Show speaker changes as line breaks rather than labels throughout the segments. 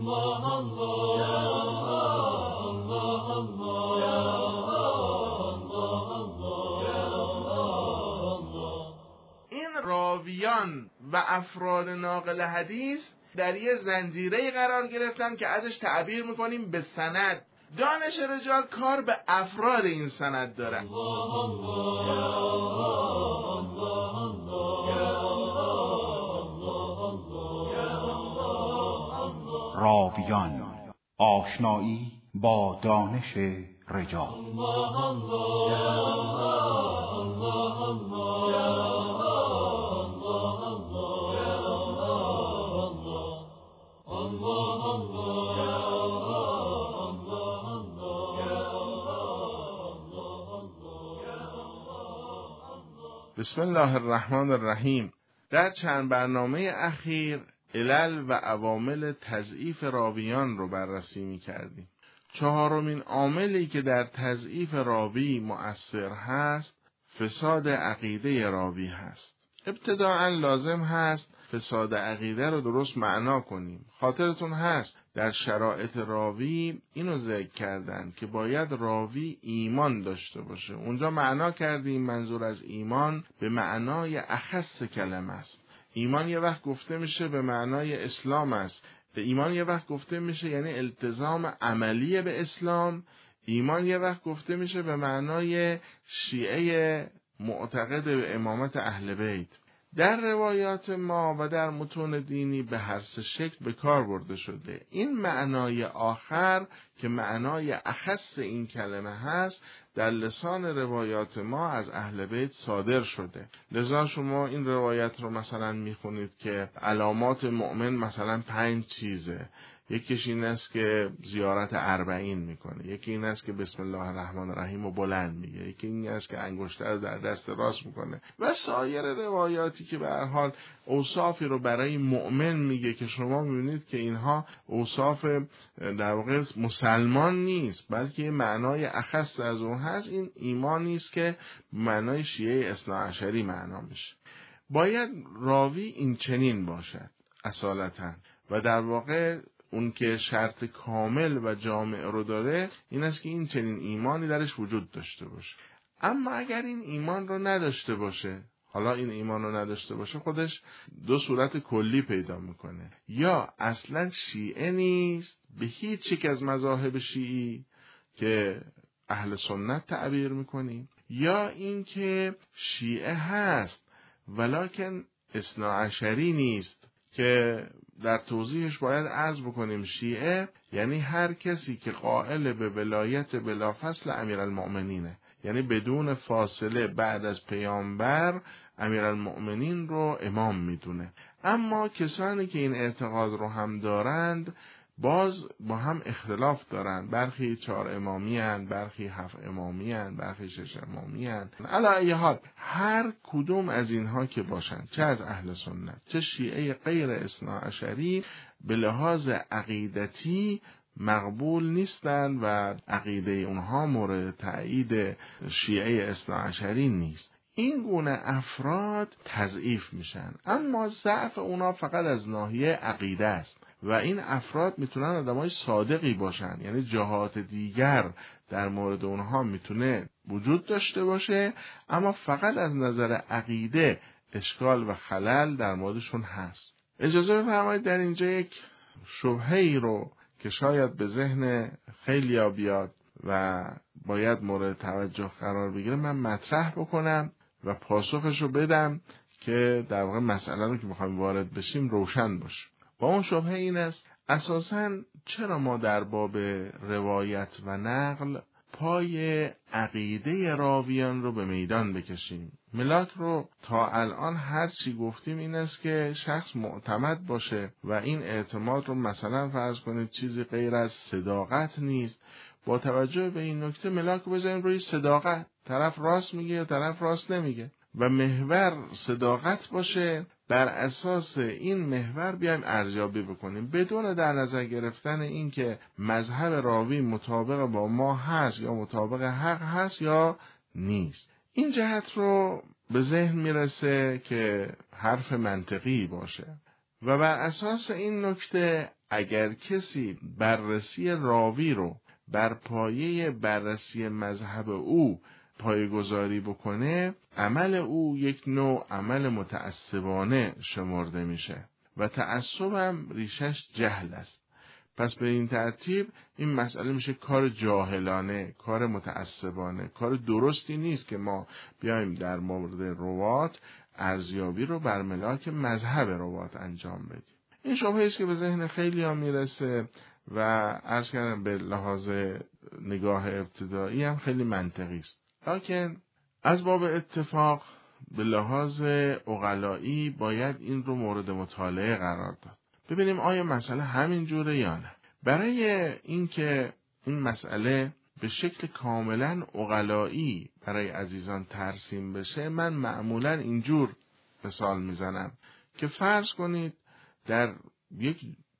این راویان و افراد ناقل حدیث در یه زنجیره قرار گرفتن که ازش تعبیر میکنیم به سند. دانش رجال کار به افراد این سند داره.
راویان، آشنایی با دانش رجال.
بسم الله الرحمن الرحیم. در چند برنامه اخیر علل و عوامل تضعیف راویان رو بررسی می کردیم. چهارمین عاملی که در تضعیف راوی مؤثر هست فساد عقیده راوی هست. ابتداءً لازم هست فساد عقیده رو درست معنا کنیم. خاطرتون هست در شرایط راوی اینو ذکر کردن که باید راوی ایمان داشته باشه. اونجا معنا کردیم منظور از ایمان به معنای اخص کلمه است. ایمان یه وقت گفته میشه به معنای اسلام است. ایمان یه وقت گفته میشه یعنی التزام عملی به اسلام. ایمان یه وقت گفته میشه به معنای شیعه معتقد به امامت اهل بیت. در روایات ما و در متون دینی به هر سه شکل به کار برده شده. این معنای آخر که معنای اخص این کلمه هست در لسان روایات ما از اهل بیت صادر شده. لذا شما این روایت رو مثلا میخونید که علامات مؤمن مثلا 5 چیزه. یکیش این است که زیارت 40 میکنه، یکی این است که بسم الله الرحمن الرحیم رو بلند میگه، یکی این است که انگشتر رو در دست راست میکنه و سایر روایاتی که به هر حال اوصافی رو برای مؤمن میگه که شما میبینید که اینها اوصاف در واقع مسلمان نیست بلکه معنای اخص از اون هست. این ایمانی است که معنای شیعه اثناعشری معنا میشه. باید راوی این چنین باشد اصالتا و در واقع اون که شرط کامل و جامع رو داره این است که این چنین ایمانی درش وجود داشته باشه. اما اگر این ایمان رو نداشته باشه، حالا این ایمان رو نداشته باشه خودش 2 صورت کلی پیدا میکنه. یا اصلا شیعه نیست به هیچ یک از مذاهب شیعی که اهل سنت تعبیر میکنیم، یا این که شیعه هست ولکن اثناعشری نیست که در توضیحش باید عرض بکنیم شیعه یعنی هر کسی که قائل به ولایت بلافصل امیرالمؤمنینه، یعنی بدون فاصله بعد از پیامبر امیرالمؤمنین رو امام میدونه. اما کسانی که این اعتقاد رو هم دارند باز با هم اختلاف دارند. برخی 4 امامی هستند، برخی 7 امامی هستند، برخی 6 امامی هستند. علی ای حال هر کدوم از اینها که باشند، چه از اهل سنت چه شیعه غیر اثناعشری، به لحاظ عقیدتی مقبول نیستند و عقیده اونها مورد تایید شیعه اثناعشری نیست. این گونه افراد تضعیف میشن، اما ضعف اونا فقط از ناحیه عقیده است و این افراد میتونن آدمای صادقی باشن، یعنی جهات دیگر در مورد اونها میتونه وجود داشته باشه اما فقط از نظر عقیده اشکال و خلل در موردشون هست. اجازه بفرمایید در اینجا یک شبهه‌ای رو که شاید به ذهن خیلیا بیاد و باید مورد توجه قرار بگیره من مطرح بکنم و پاسخش رو بدم که در واقع مسئله رو که میخوایم وارد بشیم روشن باشه. و اون شبهه این است اساساً چرا ما در باب روایت و نقل پای عقیده راویان رو به میدان بکشیم؟ ملاک رو تا الان هر چی گفتیم این است که شخص معتمد باشه و این اعتماد رو مثلا فرض کنید چیزی غیر از صداقت نیست. با توجه به این نکته ملاک رو بذاریم روی صداقت، طرف راست میگه یا طرف راست نمیگه و محور صداقت باشه. بر اساس این محور بیایم ارزیابی بکنیم بدون در نظر گرفتن این که مذهب راوی مطابق با ما هست یا مطابق حق هست یا نیست. این جهت رو به ذهن میرسه که حرف منطقی باشه. و بر اساس این نکته اگر کسی بررسی راوی رو بر پایه بررسی مذهب او پایه‌گذاری بکنه، عمل او یک نوع عمل متعصبانه شمرده میشه و تعصب هم ریشش جهل است. پس به این ترتیب این مسئله میشه کار جاهلانه، کار متعصبانه، کار درستی نیست که ما بیایم در مورد روات ارزیابی رو بر ملاک مذهب روات انجام بدیم. این شبهه است که به ذهن خیلی ها میرسه و عرض کردم به لحاظ نگاه ابتدایی هم خیلی منطقی است. لکن از باب اتفاق به لحاظ عقلایی باید این رو مورد مطالعه قرار داد. ببینیم آیا مسئله همین جوره یا نه. برای اینکه این مسئله به شکل کاملا عقلایی برای عزیزان ترسیم بشه، من معمولا اینجور مثال میزنم که فرض کنید در یک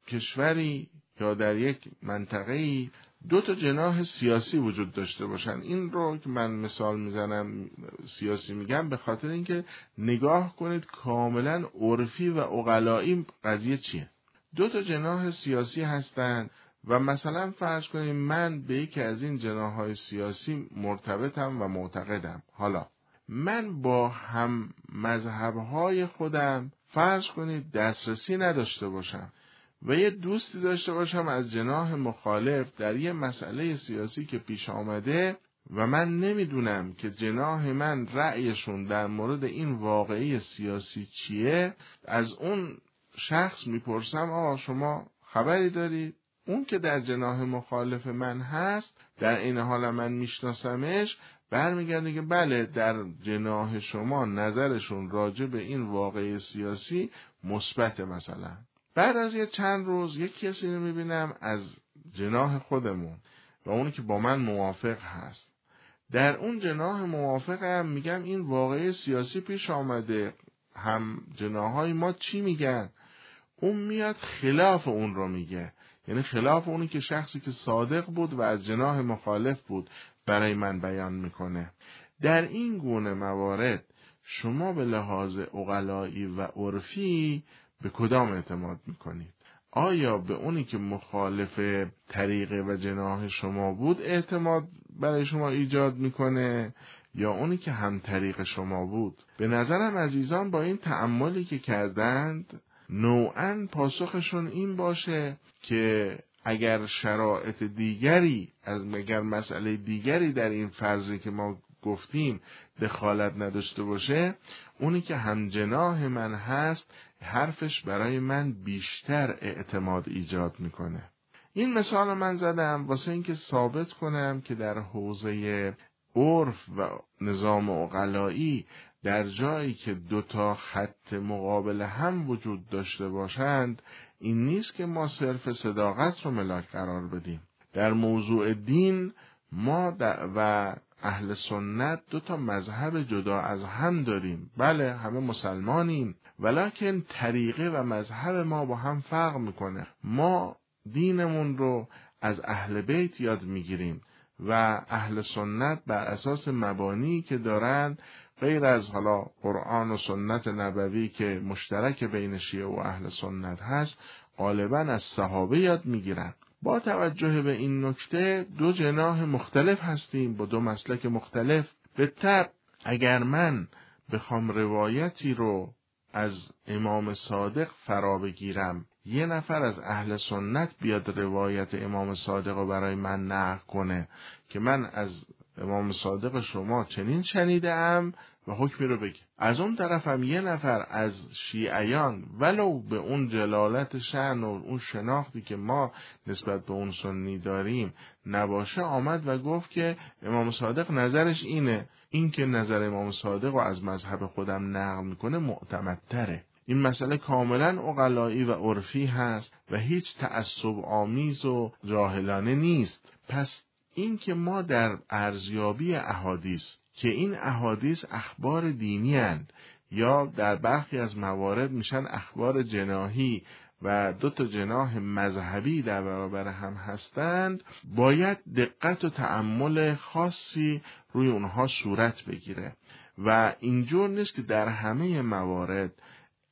کشوری یا در یک منطقه‌ای 2 جناح سیاسی وجود داشته باشن. این رو که من مثال میزنم سیاسی میگم به خاطر اینکه نگاه کنید کاملا عرفی و عقلایی قضیه چیه. 2 جناح سیاسی هستند و مثلا فرض کنید من به یکی از این جناح‌های سیاسی مرتبطم و معتقدم. حالا من با هم مذهب‌های خودم فرض کنید دسترسی نداشته باشم و یه دوستی داشته باشم از جناح مخالف در یه مسئله سیاسی که پیش آمده و من نمیدونم که جناح من رأیشون در مورد این واقعی سیاسی چیه، از اون شخص میپرسم آقا شما خبری دارید؟ اون که در جناح مخالف من هست در این حال من میشناسمش، برمیگرده که بله در جناح شما نظرشون راجع به این واقعی سیاسی مثبت. مثلا بعد از یه چند روز یک کسی رو میبینم از جناح خودمون و اونی که با من موافق هست، در اون جناح موافقم میگم این واقعی سیاسی پیش آمده، هم جناحای ما چی میگن؟ اون میاد خلاف اون رو میگه، یعنی خلاف اونی که شخصی که صادق بود و از جناح مخالف بود برای من بیان میکنه. در این گونه موارد شما به لحاظ عقلایی و عرفی به کدام اعتماد میکنید؟ آیا به اونی که مخالف طریقه و جناح شما بود اعتماد برای شما ایجاد میکنه یا اونی که هم طریق شما بود؟ به نظرم عزیزان با این تأملی که کردند نوعاً پاسخشون این باشه که اگر شرایط دیگری اگر مسئله دیگری در این فرضی که ما گفتیم دخالت نداشته باشه، اونی که هم جناح من هست حرفش برای من بیشتر اعتماد ایجاد میکنه. این مثال من زدم واسه اینکه ثابت کنم که در حوزه عرف و نظام عقلایی در جایی که 2 خط مقابل هم وجود داشته باشند، این نیست که ما صرف صداقت رو ملاک قرار بدیم. در موضوع دین ما و اهل سنت 2 مذهب جدا از هم داریم. بله همه مسلمانیم، ولکن طریقه و مذهب ما با هم فرق میکنه. ما دینمون رو از اهل بیت یاد میگیریم و اهل سنت بر اساس مبانی که دارن غیر از حالا قرآن و سنت نبوی که مشترک بین شیعه و اهل سنت هست، غالبا از صحابه یاد میگیرن. با توجه به این نکته 2 جناح مختلف هستیم با 2 مسلک مختلف. به طبع اگر من بخوام روایتی رو از امام صادق فرا بگیرم، یه نفر از اهل سنت بیاد روایت امام صادق رو برای من نقل کنه که من از امام صادق شما چنین شنیدم و حکمی رو بگی، از اون طرفم یه نفر از شیعیان ولو به اون جلالت شأن و اون شناختی که ما نسبت به اون سنی داریم نباشه، آمد و گفت که امام صادق نظرش اینه، این که نظر امام صادق رو از مذهب خودم نقل میکنه معتمدتره. این مسئله کاملا عقلایی و عرفی هست و هیچ تعصب آمیز و جاهلانه نیست. پس این که ما در ارزیابی احادیث که این احادیث اخبار دینی هستند یا در برخی از موارد میشن اخبار جناحی و 2 جناح مذهبی در برابر هم هستند، باید دقت و تأمل خاصی روی اونها صورت بگیره و اینجور نیست که در همه موارد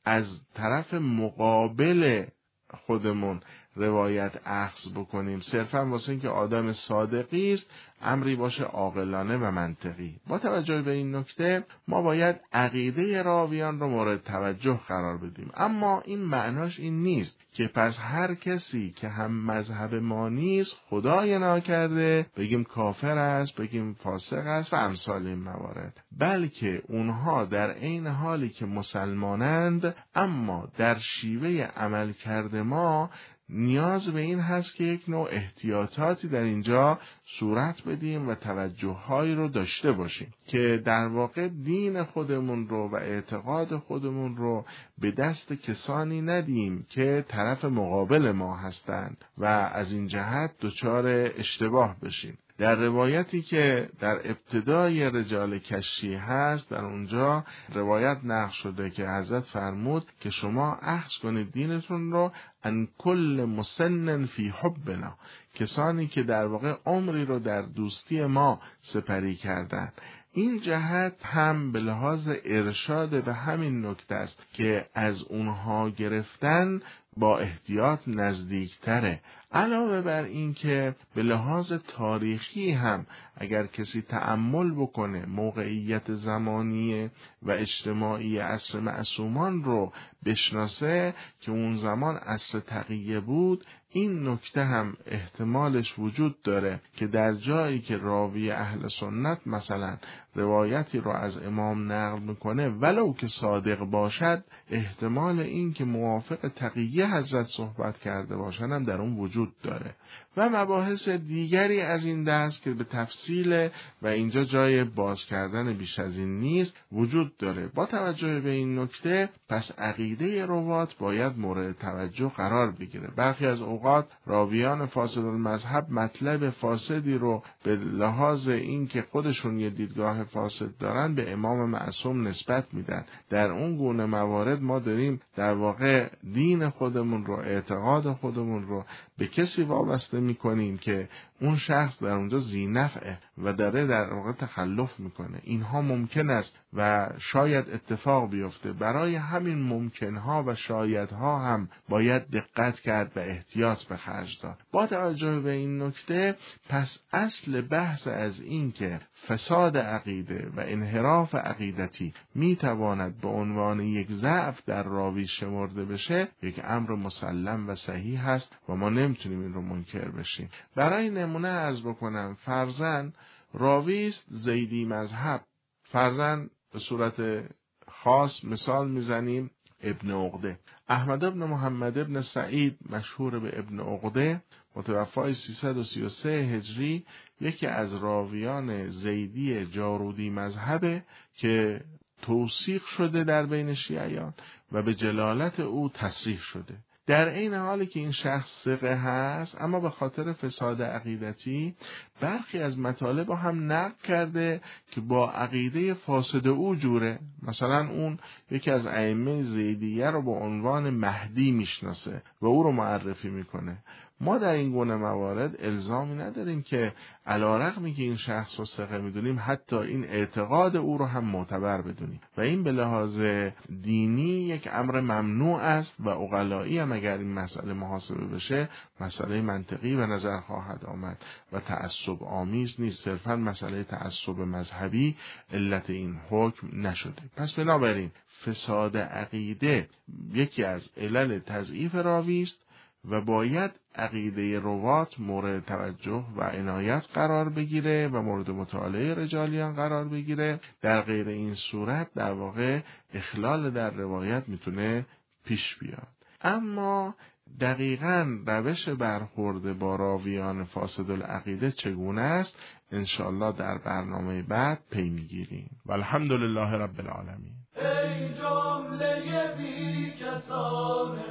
از طرف مقابل خودمون روایت اخذ بکنیم صرفا واسه اینکه آدم صادقی است، امری باشه عاقلانه و منطقی. با توجه به این نکته ما باید عقیده راویان رو مورد توجه قرار بدیم، اما این معناش این نیست که پس هر کسی که هم مذهب ما نیست خدای ناکرده بگیم کافر است، بگیم فاسق است و امثال این موارد، بلکه اونها در عین حالی که مسلمانند اما در شیوه عملکرد ما نیاز به این هست که یک نوع احتیاطاتی در اینجا صورت بدیم و توجه‌هایی رو داشته باشیم که در واقع دین خودمون رو و اعتقاد خودمون رو به دست کسانی ندیم که طرف مقابل ما هستند و از این جهت دچار اشتباه بشیم. در روایتی که در ابتدای رجال کشی هست، در اونجا روایت نقل شده که حضرت فرمود که شما اخذ کنید دینتون رو ان کل مسن فی حبنا، کسانی که در واقع عمری رو در دوستی ما سپری کردن. این جهت هم به لحاظ ارشاد به همین نکته است که از اونها گرفتن با احتیاط نزدیکتره. علاوه بر این که به لحاظ تاریخی هم اگر کسی تأمل بکنه موقعیت زمانی و اجتماعی عصر معصومان رو بشناسه که اون زمان عصر تقیه بود، این نکته هم احتمالش وجود داره که در جایی که راوی اهل سنت مثلا روایتی رو از امام نقل میکنه ولو که صادق باشد، احتمال این که موافق تقیه حضرت صحبت کرده باشن هم در اون وجود داره و مباحث دیگری از این دست که به تفصیل و اینجا جای باز کردن بیش از این نیست وجود داره. با توجه به این نکته پس عقیده روات باید مورد توجه قرار بگیره. برخی از اوقات راویان فاسد المذهب مطلب فاسدی رو به لحاظ این که خودشون یه دیدگاه فاسد دارن به امام معصوم نسبت میدن. در اون گونه موارد ما داریم در واقع دین خودمون رو، اعتقاد خودمون رو به کسی وابسته میکنیم که اون شخص در اونجا ذینفعه و داره در واقع تخلف میکنه. اینها ممکن است و شاید اتفاق بیفته. برای همین ممکنها و شایدها هم باید دقت کرد و احتیاط به خرج داد. با توجه به این نکته پس اصل بحث از این که فساد عقیده و انحراف عقیدتی میتواند به عنوان یک ضعف در راوی شمرده بشه یک امر مسلم و صحیح هست و ما نمیتونیم این رو منکر بشیم. برای نمونه عرض بکنم، فرضاً راوی است زیدی مذهب، فرضاً به صورت خاص مثال میزنیم ابن عقده. احمد ابن محمد ابن سعید مشهور به ابن عقده متوفای 333 هجری یکی از راویان زیدی جارودی مذهبه که توثیق شده در بین شیعیان و به جلالت او تصریح شده. در این حالی که این شخص ثقه هست اما به خاطر فساد عقیدتی برخی از مطالب هم نقل کرده که با عقیده فاسد او جوره. مثلا اون یکی از ائمه زیدیه رو با عنوان مهدی میشناسه و او رو معرفی میکنه. ما در این گونه موارد الزامی نداریم که علی‌رغمی که این شخص رو ثقه میدونیم حتی این اعتقاد او رو هم معتبر بدونیم و این به لحاظ دینی یک امر ممنوع است و عقلایی هم اگر این مسئله محاسبه بشه مسئله منطقی به نظر خواهد آمد و تعصب آمیز نیست. صرفا مسئله تعصب مذهبی علت این حکم نشده. پس بنابراین فساد عقیده یکی از علل تضعیف راوی است و باید عقیده روات مورد توجه و عنایت قرار بگیره و مورد مطالعه رجالیان قرار بگیره. در غیر این صورت در واقع اخلال در روایت میتونه پیش بیاد. اما دقیقاً روش برخورد با راویان فاسد العقیده چگونه است انشاءالله در برنامه بعد پی میگیریم. و الحمدلله رب العالمین. ای جمله بی کسان